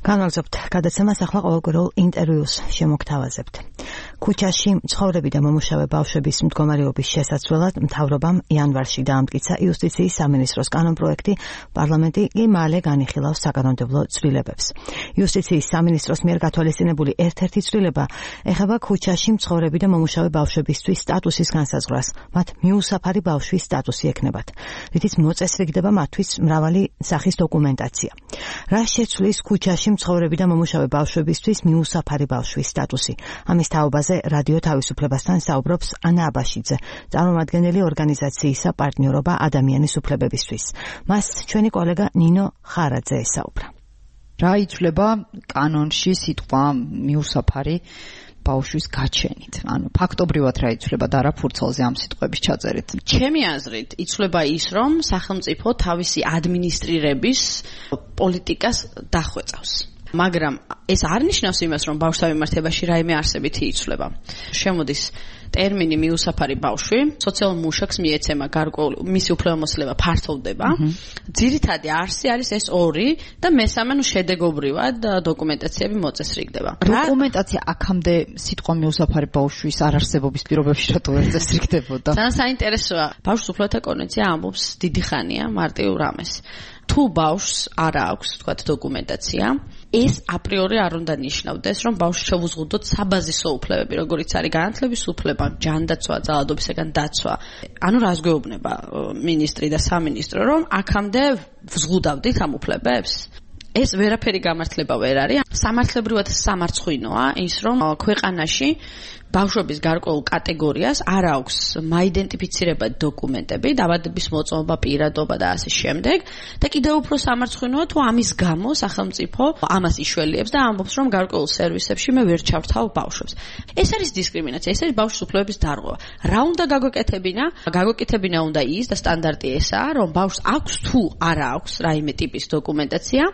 განვაგრძობთ გადაცემას, ახლა ყოველკვირეულ ინტერვიუს შემოგთავაზებთ. ქუჩაში მცხოვრები და მომუშავე ბავშვების მდგომარეობის შესაცვლელად მთავრობამ იანვარში დაამტკიცა იუსტიციის სამინისტროს კანონპროექტი, პარლამენტი კი მალე განიხილავს საკანონმდებლო ცვლილებებს. იუსტიციის სამინისტროს მიერ გათვალისწინებული ერთ-ერთი ცვლილება ეხება ქუჩაში მცხოვრები და მომუშავე ბავშვებისთვის სტატუსის განსაზღვრას. მათ მიუსაფარი ბავშვის სტატუსი ექნებათ, რითიც მოწესრიგდება მათთვის მრავალი სახის დოკუმენტაცია. რა შეცვლის ქუჩაში მცხოვრები და მომუშავე ბავშვებისთვის მიუსაფარი ბავშვის სტატუსი? ამის თაობაზე რადიო თავისუფლებასთან საუბრობს ანა აბაშიძე, წარმომადგენელი ორგანიზაციისა პარტნიორობა ადამიანის უფლებებისთვის. მას ჩვენი კოლეგა ნინო ხარაძე ესაუბრა. რა იცვლება კანონში სიტყვა მიუსაფარი ბავშვის გაჩენით? ანუ ფაქტობრივად რა იცვლება და რა ფურცელზე ამ სიტყვების ჩაწერით? ჩემი აზრით იცვლება ის, რომ სახელმწიფო თავისი ადმინისტრირების პოლიტიკას დახვეწავს. მაგრამ ეს არ ნიშნავს იმას, რომ ბავშვთა მიმართებაში რაიმე არსებითი იცვლება. შემოდის ტერმინი მიუსაფარი ბავშვი, სოციალურ მუშაკს მიეცემა გარკვეული მისი უფლებამოსილება ფართოვდება. ძირითადი არსი არის ეს ორი და მესამე შედეგობრივად დოკუმენტაციები მოწესრიგდება. დოკუმენტაცია აქამდე სიტყვა მიუსაფარი ბავშვის არარსებობის პირობებში რატო ვერ წესრიგდებოდა? ძალიან საინტერესოა. ბავშვის უფლებათა კონვენცია ამბობს დიდი ხანია მარტივ რამეს. თუ ბავშვს არ აქვს, თქვათ, დოკუმენტაცია, ეს აპრიორი არ უნდა ნიშნავდეს, რომ ბავშვს შევუზღუდოთ საბაზისო უფლებები, როგორიც არის განათლების უფლება, ჯანდაცვა, ძალადობისაგან დაცვა. ანუ რას გვეუბნება მინისტრი და სამინისტრო, რომ აქამდე ვზღუდავდით ამ უფლებებს? ეს ვერაფერი გამართლება ვერ არის. სამართლებრივად სამარცხვინოა ის, რომ ქვეყანაში ბავშვების გარკვეულ კატეგორიას არ აქვს მაიდენტიფიცირებადი დოკუმენტები, დაბადების მოწმობა, პირადობა და ასე შემდეგ. და კიდევ უფრო სამარცხვინოა თუ ამის გამო სახელმწიფო ამას იშველიებს და ამბობს, რომ გარკვეულ სერვისებში მე ვერ ჩავრთავ ბავშვებს. ეს არის დისკრიმინაცია, ეს არის ბავშვის უფლებების დარღვევა. რა უნდა გაგვეკეთებინა? გაგვეკეთებინა უნდა ის და სტანდარტი ესაა, რომ ბავშვს აქვს თუ არა აქვს რაიმე ტიპის დოკუმენტაცია,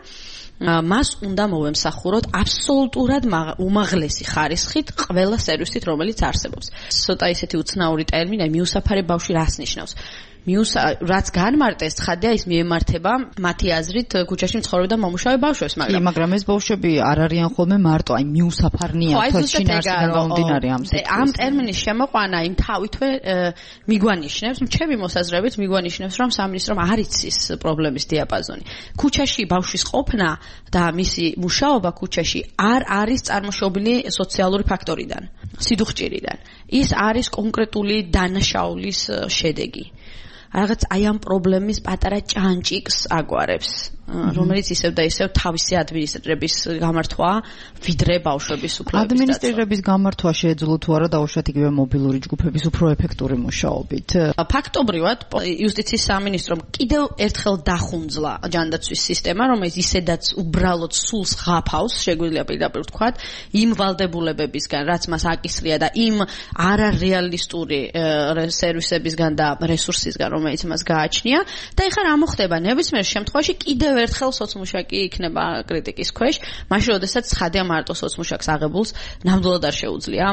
მას უნდა მოვემსახუროთ აბსოლუტურად უმაღლესი ხარისხით ყველა სერვისით, რომელიც არსებობს. ცოტა ისეთი უცნაური ტერმინია მიუსაფარი ბავშვი რას ნიშნავს? რაც განმარტეს ცხადია ის მიემართება მათი აზრით ქუჩაში მცხოვრებ და მომუშავე ბავშვებს, მაგრამ ეს ბავშვები არ არიან ხოლმე მარტო, აი მიუსაფარნია თვალშინარსიდან გამომდინარე ამ სიტყვის. ამ ტერმინის შემოყვანა იმ თავითვე მიგვანიშნებს, ჩემი მოსაზრებით მიგვანიშნებს, რომ სამინისტრომ არ იცის პრობლემის დიაპაზონი. ქუჩაში ბავშვის ყოფნა და მისი მუშაობა ქუჩაში არ არის წარმოშობილი სოციალური ფაქტორიდან, სიდუხჭირიდან. ის არის კონკრეტული დანაშაულის შედეგი. რაღაც აი ამ პრობლემის პატარა ჭანჭიკს აგვარებს, რომელიც ისევ და ისევ თავისი ადმინისტრირების გამართვაა, ვიდრე ბავშვების უფლებების დაცვა. ადმინისტრირების გამართვა შეეძლო თუ არა დაუშვათ იგივე მობილური ჯგუფების უფრო ეფექტური მუშაობით? ფაქტობრივად იუსტიციის სამინისტრომ კიდევ ერთხელ დახუნძლა ჯანდაცვის სისტემა, რომელიც ისედაც უბრალოდ სულს ღაფავს, შეგვიძლია პირდაპირ ვთქვათ, იმ ვალდებულებებისგან, რაც მას აკისრია და იმ არარეალისტური სერვისებისგან და რესურსისგან, რომელიც მას გააჩნია და ეხლა რა მოხდება? ნებისმიერ შემთხვევაში კიდევ ერთხელ სოცმუშაკი იქნება კრიტიკის ქვეშ, მაშინ როდესაც ცხადია მარტო სოცმუშაკს აღებულს ნამდვილად არ შეუძლია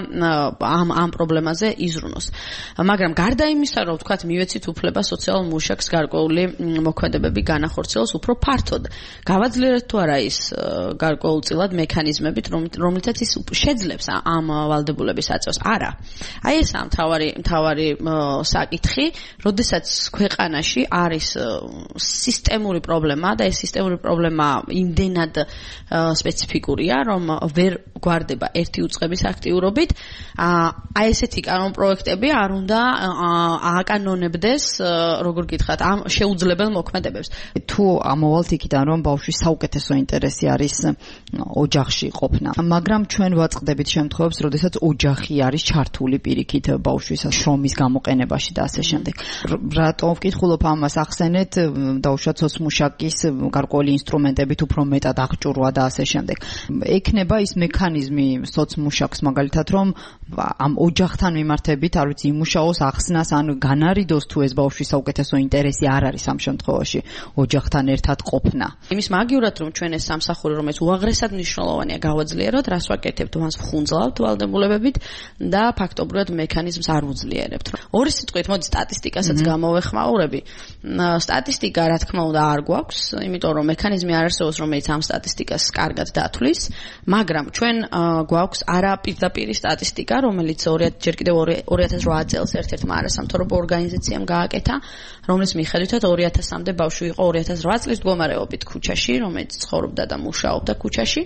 ამ პრობლემაზე იზრუნოს. მაგრამ გარდა იმისა, რომ ვთქვათ, მივეცით უფლება სოციალურ მუშაკს გარკვეული მოქმედებები განახორციელოს უფრო ფართოდ. გავაძლიერეთ თუ არა ის გარკვეულწილად მექანიზმებით, რომლითაც ის შეძლებს ამ ვალდებულების აწევას? არა. აი ესაა მთავარი საკითხი, როდესაც ქვეყანაში არის სისტემური პრობლემა და ეს სისტემური პრობლემა იმდენად სპეციფიკურია, რომ ვერ გვარდება ერთი უწყების აქტიურობით. აი ესეთი კანონპროექტები არ უნდა ააკანონებდეს, როგორ გითხრათ, ამ შეუძლებელ მოქმედებებს. თუ ამოვალთ იქიდან, რომ ბავშვის საუკეთესო ინტერესი არის ოჯახში ყოფნა, მაგრამ ჩვენ ვაწყდებით შემთხვევებს, როდესაც ოჯახი არის ჩართული პირიქით ბავშვის შრომის გამოყენებაში და ასე შემდეგ. რატომ ვკითხულობ ამას? ახსენეთ დაუშვათ სოცმუშაკის გარკვეული ინსტრუმენტებით უფრო მეტად აღჭურვა და ასე შემდეგ. ექნება ის მექანიზმი სოცმუშაკს მაგალითად, რომ ამ ოჯახთან მიმართებით, არ ვიცი, იმუშაოს ახსნას ან განარიდოს თუ ეს ბავშვის საუკეთესო ინტერესი არ არის ამ შემთხვევაში ოჯახთან ერთად ყოფნა. იმის მაგივრად, რომ ჩვენ ეს სამსახური, რომელიც უაღრესად მნიშვნელოვანია, გავაძლიეროთ, რას ვაკეთებთ, მას ვხუნძლავთ ვალდებულებებით და ფაქტობრივად მექანიზმს არ უძლიერებთ. ორი სიტყვით, მოდი სტატისტიკასაც გამოვეხმაურები. სტატისტიკა, რა თქმა უნდა, არ გვაქვს იმიტომ რომ მექანიზმი არ არსებობს, რომელიც ამ სტატისტიკას კარგად დათვლის, მაგრამ ჩვენ გვაქვს არა პირდაპირი სტატისტიკა, რომელიც ჯერ კიდევ 2008 წელს ერთ-ერთმა არასამთავრობო ორგანიზაციამ გააკეთა, რომლის მიხედვითაც 2000-მდე ბავშვი იყო 2008 წლის მდგომარეობით ქუჩაში, რომელიც ცხოვრობდა და მუშაობდა ქუჩაში.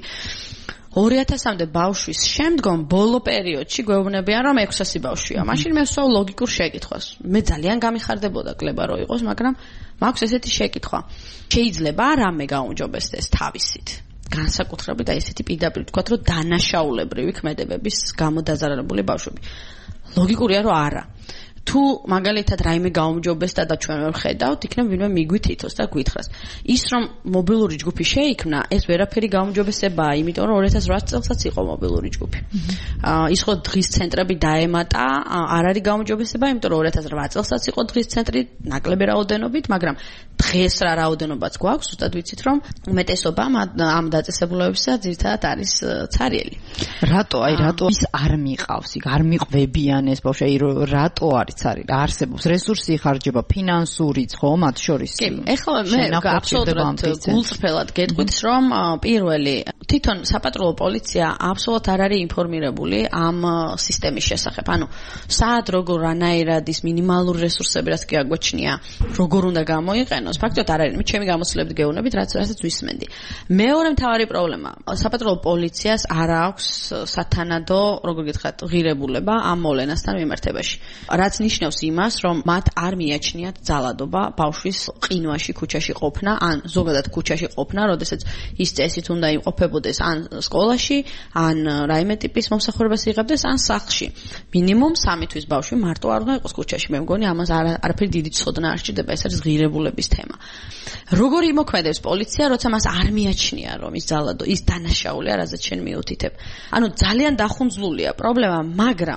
2000-მდე ბავშვის შემდგომ ბოლო პერიოდში გვეუბნებიან, რომ 600 ბავშვია. მაშინ მე ვსვავ ლოგიკურ შეკითხვას. მე ძალიან გამიხარდებოდა კლება რო იყოს, მაგრამ მაქვს ესეთი შეკითხვა. შეიძლება რამე გაუმჯობესდეს თავისით? განსაკუთრებით და ესეთი პირდაპირ თქვა, რომ დანაშაულებრივი ქმედებების გამო დაზარალებული ბავშვები. ლოგიკურია, რომ არა. თუ მაგალითად რაიმე გაუმჯობესდა და ჩვენ ვხედავთ, იქნებ ვინმე მიგვითითოს და გვითხრას. ის რომ მობილური ჯგუფი შეიქმნა, ეს ვერაფერი გაუმჯობესებაა, იმიტომ რომ 2008 წელსაც იყო მობილური ჯგუფი. ის ხო დღის ცენტრები დაემატა, არ არის გაუმჯობესება, იმიტომ რომ 2008 წელსაც იყო დღის ცენტრი ნაკლები რაოდენობით, მაგრამ დღეს რა რაოდენობაც გვაქვს, ზუსტად ვიცით რომ უმეტესობა ამ დაწესებულებებისა ძირითადად არის ცარიელი. რატო ის არ მიყავს, არ მიყვებიან ეს ბავშვი, რატო არის არსებობს რესურსი იხარჯება ფინანსურიც ხო მათ შორის კი ეხლა მე აბსოლუტურად გულწრფელად გეტყვით რომ პირველი თვითონ საპატრულო პოლიცია აბსოლუტურად არ არის ინფორმირებული ამ სისტემის შესახებ ანუ სად როგორ რანაირად ის მინიმალური რესურსები რაც კი აგვაჩნია როგორ უნდა გამოიყენოს ფაქტობრივად არ არის მე ჩემი გამოცდილებით გეუბნებით რასაც ვისმენდი მეორე მთავარი პრობლემა საპატრულო პოლიციას არ აქვს სათანადო როგორ გითხრათ ღირებულება ამ მოვლენასთან მიმართებაში რაც ნიშნავს იმას, რომ მათ არ მიაჩნიათ ძალადობა ბავშვის ყინვაში ქუჩაში ყოფნა, ან ზოგადად ქუჩაში ყოფნა, როდესაც ის წესით უნდა იმყოფებოდეს ან სკოლაში, ან რაიმე ტიპის მომსახურებას იღებდეს, ან სახლში. მინიმუმ 3 თვის ბავშვი მარტო არ უნდა იყოს ქუჩაში. მე მგონი ამას არაფერი დიდი ცოდნა არ სჭირდება, ეს არის ღირებულების თემა. როგორ იმოქმედებს პოლიცია, როცა მას არ მიაჩნია, რომ ის ძალადო, ის დანაშაულია, რაზეც შენ მიუთითებ. ანუ ძალიან დახუნძლულია პრობლემა, მაგრამ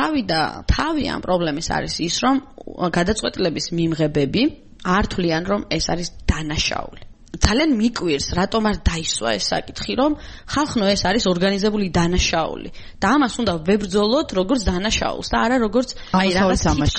თავი ამ პრობლემის არის ის, რომ გადაწყვეტილების მიმღებები არ თვლიან, რომ ეს არის დანაშაული. ძალიან მიკვირს, რატომ არ დაისვა ეს საკითხი, რომ ხალხო ეს არის ორგანიზებული დანაშაული და ამას უნდა ვებრძოლოთ როგორც დანაშაულს და არა როგორც რაღაც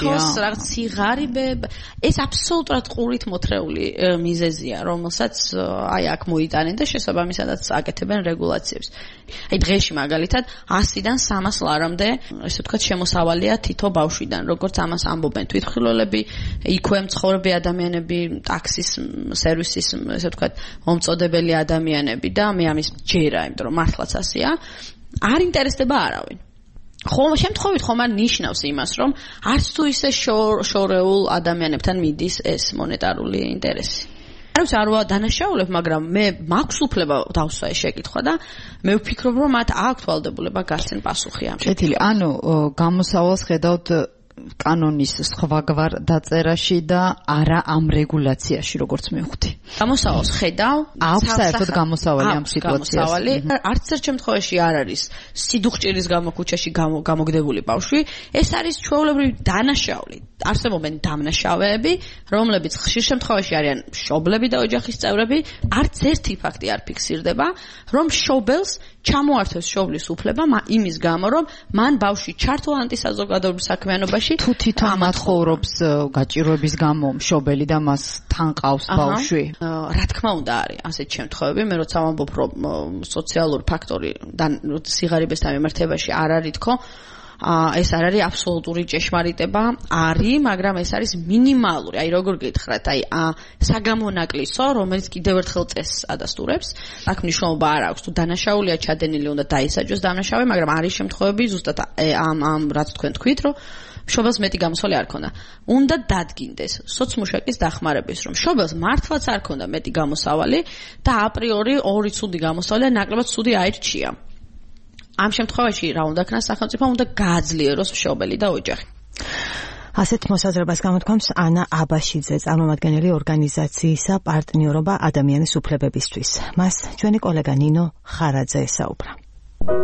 სიღარიბე. ეს აბსოლუტურად ყურით მოთრეული მიზეზია, რომელსაც აქ მოიტანენ და შესაბამისადაც აკეთებენ რეგულაციებს. დღეში მაგალითად 100-დან 300 ლარამდე, ესე ვთქვათ, შემოსავალია თითო ბავშვიდან, როგორც ამას ამბობენ თვითმხილველები, იქვე მცხოვრები ადამიანები, ტაქსის სერვისის ესე ვთქვათ, მომწოდებელი ადამიანები და მე ამის ჯერა, იმიტომ რომ მართლაც ასეა, არ ინტერესდება არავინ. შემთხვევით ხომ არ ნიშნავს იმას, რომ არც თუ ისე შორეულ ადამიანებთან მიდის ეს მონეტარული ინტერესი. არ ვარ დანაშაულებ, მაგრამ მე მაქვს უფლება დავსვა ეს შეკითხვა და მე ვფიქრობ, რომ მათ აქვთ ვალდებულება გასცენ პასუხი ამ შეკითხვაზე. ანუ გამოსავალს ხედავთ კანონის სხვაგვარ დაწერაში და არა ამ რეგულაციაში, როგორც მივხვდი. გამოსავალს ხედავ, აქვს საერთოდ გამოსავალი ამ სიტუაციაში. არც ერთ შემთხვევაში არ არის სიდუხჭირის გამო ქუჩაში გამოგდებული ბავშვი, ეს არის ჩვეულებრივი დანაშაული. არსებობენ დამნაშავეები, რომლებიც ხშირ შემთხვევაში არიან მშობლები და ოჯახის წევრები, არც ერთი ფაქტი არ ფიქსირდება, რომ მშობელს ჩამოართვეს შობლის უფლება იმის გამო, რომ მან ბავშვი ჩართო ანტისაზოგადოებრივ საქმიანობაში თუ თვითონ მათხოვრობს გაჭირვების გამო მშობელი და მას თან ყავს ბავშვი. რა თქმა უნდა არის ასეთ შემთხვევები, მე როცა ვამბობ, რომ სოციალური ფაქტორი და სიღარიბესთან მიმართებაში არ არის თქო, ეს არ არის აბსოლუტური ჭეშმარიტება, არის, მაგრამ ეს არის მინიმალური. აი როგორ გითხრათ, აი საგამონაკლისო, რომელიც კიდევ ერთხელ წესს ადასტურებს. აქ მნიშვნელობა არ აქვს, თუ დანაშაულია ჩადენილი, უნდა დაისაჯოს დამნაშავე, მაგრამ არის შემთხვევები ზუსტად ამ რაც თქვენ თქვით, რომ მშობელს მეტი გამოსავალი არ ქონდა. უნდა დადგინდეს სოციმუშაკის დახმარების, რომ მშობელს მართლაც არ ქონდა მეტი გამოსავალი და აპრიორი ორი ცუდი გამოსავალი და ნაკლებად ცუდი აირჩია. ამ შემთხვევაში რა უნდა ქნას სახელმწიფო, უნდა გააძლიეროს მშობელი და ოჯახი. ასეთ მოსაზრებას გამოთქვამს ანა აბაშიძე, წარმომადგენელი ორგანიზაციისა პარტნიორობა ადამიანის უფლებებისთვის. მას ჩვენი კოლეგა ნინო ხარაძე ესაუბრა.